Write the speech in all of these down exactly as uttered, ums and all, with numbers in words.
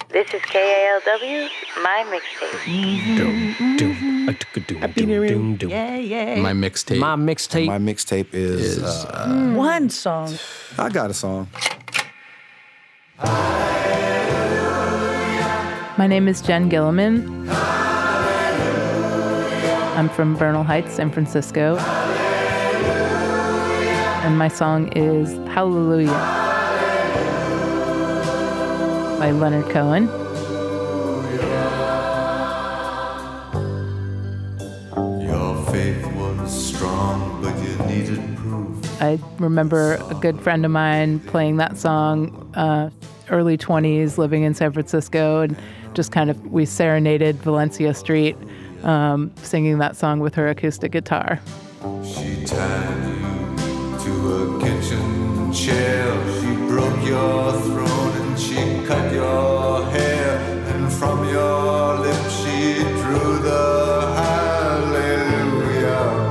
This is K A L W, my mixtape. Doom, doom, doom, Happy New Year. doom, doom. Yeah, yeah. My mixtape. My mixtape. My mixtape is, is uh, uh, One song. I got a song. My name is Jen Gilliman. I'm from Bernal Heights, San Francisco. And my song is Hallelujah by Leonard Cohen. Your faith was strong, but you needed proof. I remember a good friend of mine playing that song, uh, early twenties, living in San Francisco, and just kind of, we serenaded Valencia Street, um, singing that song with her acoustic guitar. She tied you to a kitchen chair. She broke your throat and she cut your hair. And from your lips she drew the hallelujah.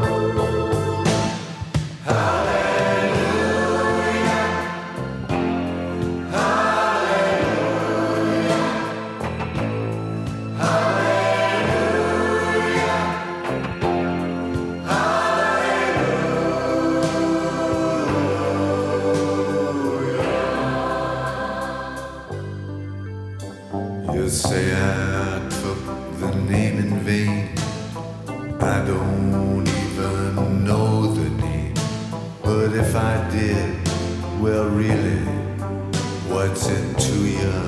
You say I took the name in vain. I don't even know the name. But if I did, well really, what's it to you?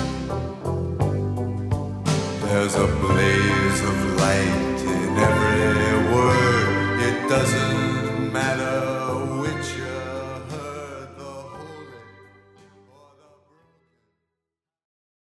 There's a blaze of light in every word. It doesn't